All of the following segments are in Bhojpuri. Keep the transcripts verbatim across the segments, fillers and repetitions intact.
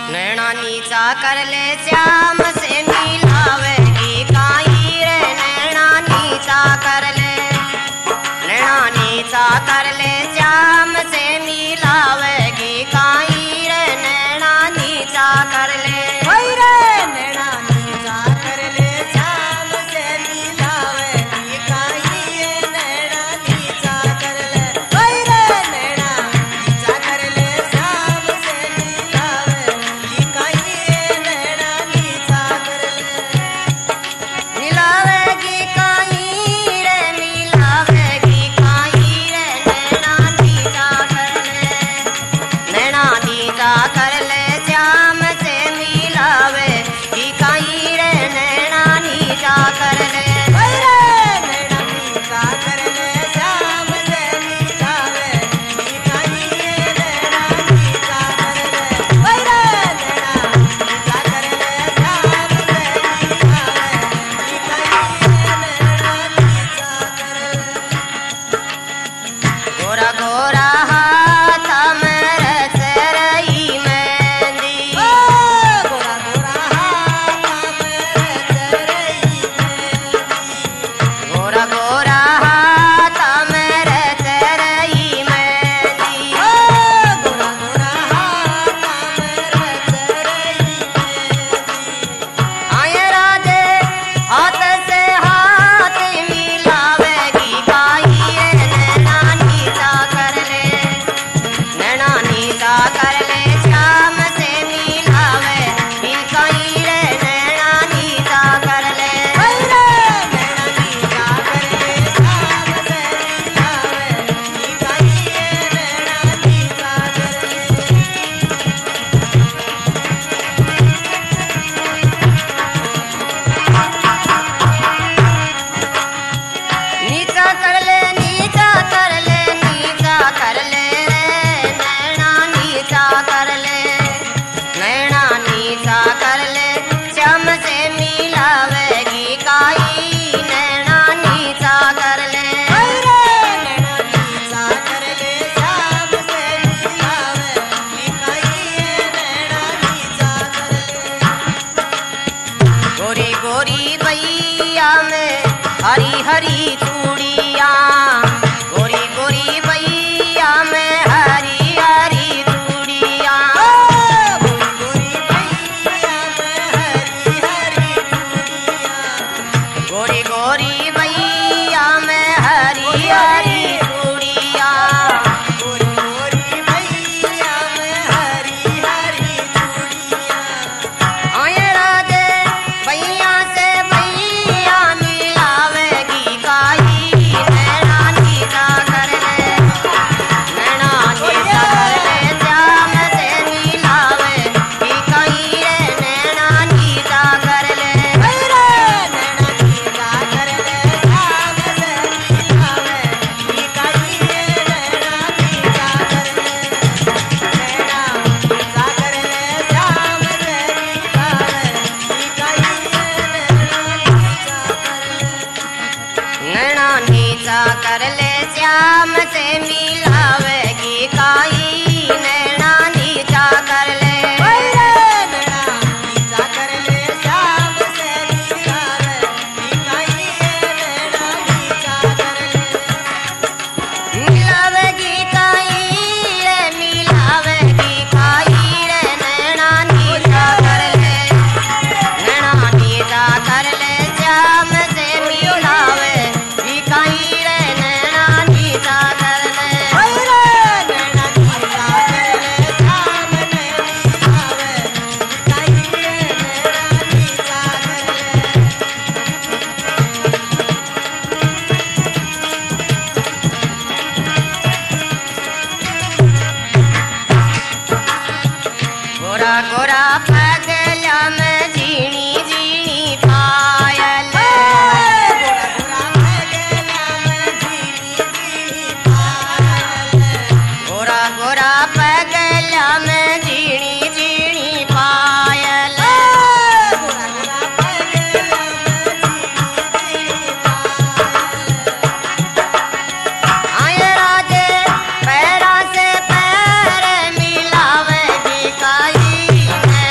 नैना नीचा कर ले श्याम से मिलावेगी काई रे नैना नीचा कर ले नैना नीचा कर ले श्याम से मिलावेगी काई रे नैना नीचा कर ले रे नैना नीचा कर ले श्याम से मिलावेगी काई रे नैना नीचा कर ले रे नैना नीचा कर ले श्याम से मिलावेगी काई रे नैना नीचा कर ले मिलावेगी काई रे मिलावेगी काई रे नैना नीचा कर ले नैना नीचा कर ले श्याम से मिलावे की काई रे नैना नीचा कर ले नैना नीचा कर ले श्याम से मिलावे की काई रे नैना नीचा कर ले नैना नीचा कर ले श्याम से मिलावे की काई रे नैना नीचा कर ले गोरा गोरा हाथ में रच रही मेहंदी गोरा गोरा हाथ में रच रही मेहंदी गोरा गोरा हाथ में रच रही मेहंदी गोरा गोरा हाथ में रच रही मेहंदी आए राधे हाथ से हाथ मिलावेगी काई रे नैना नीचा कर ले नैना नीचा कर ले श्याम से मिलावे की काई रे नैना नीचा कर ले नैना नीचा कर ले श्याम से मिलावे की काई रे नैना नीचा कर ले नीचा कर ले नीचा कर ले नीचा कर ले रे नैना नीचा कर ले नैना नीचा कर ले श्याम से मिलावेगी काई नैना नीचा कर ले नैना नीचा कर ले श्याम से मिलावेगी काई नैना नीचा कर ले गोरी गोरी बैया में हरी हरी चूड़िया गोरी गोरी बैया में हरी हरी चूड़िया गोरी गोरी बैया में हरी हरी चूड़िया गोरी गोरी बैया में हरी हरी चूड़िया गोरी गोरी बैया में हरी हरी चूड़िया आए राधे बैया से बैया मिलावेगी काई नैना नीचा कर ले नैना नीचा कर ले श्याम से मिलावे की काई रे नैना नीचा कर ले नैना नीचा कर ले श्याम से मिलावे की काई रे नैना नीचा कर ले नैना नीचा कर ले श्याम से मिलावे की काई रे नैना नीचा कर ले नैना नीचा कर ले श्याम से मिलावेगी काई नैना नीचा कर ले नैना नीचा कर ले श्याम से मिलावेगी काई नैना नीचा कर ले मिलावेगी काई रे मिलावेगी काई रे नैना नीचा कर ले नैना नीचा कर ले श्याम से मिलावे की काई रे नैना नीचा कर ले नैना नीचा कर ले श्याम से मिलावे की काई रे नैना नीचा कर ले गोरा गोरा पगला में झीणी झीणी पायल गोरा गोरा पगला में झीणी झीणी पायल गोरा गोरा पगला में झीणी झीणी पायल गोरा गोरा पगला में झीणी झीणी पायल आए राधे पैरा से पैर मिलावेगी काई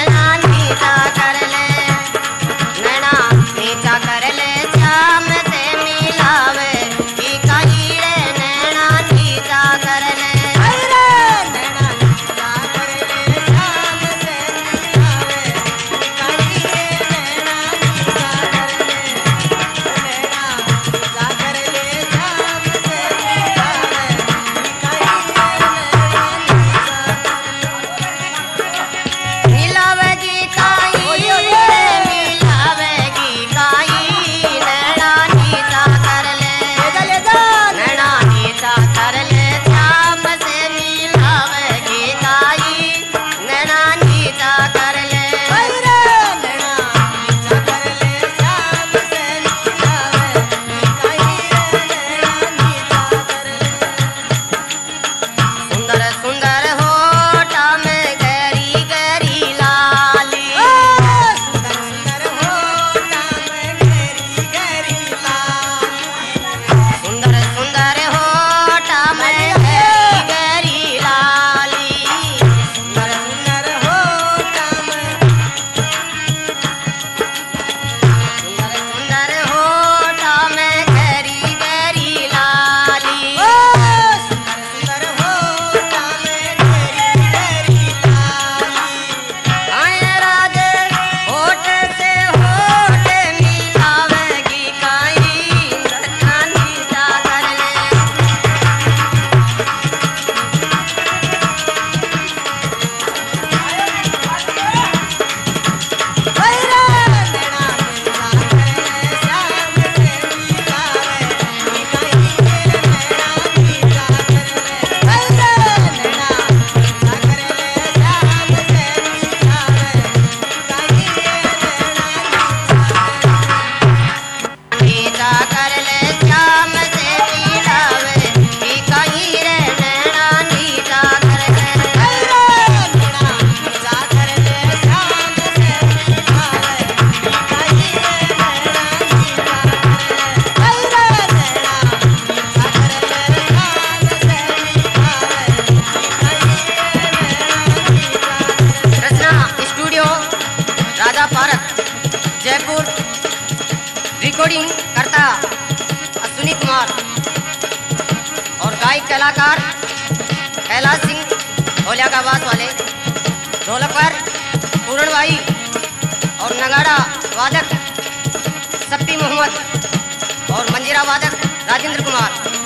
कलाकार कैलाश सिंह ढोलिया का आवाज वाले, ढोलक पर पूरण भाई और नगाड़ा वादक सप्पी मोहम्मद और मंजीरा वादक राजेंद्र कुमार।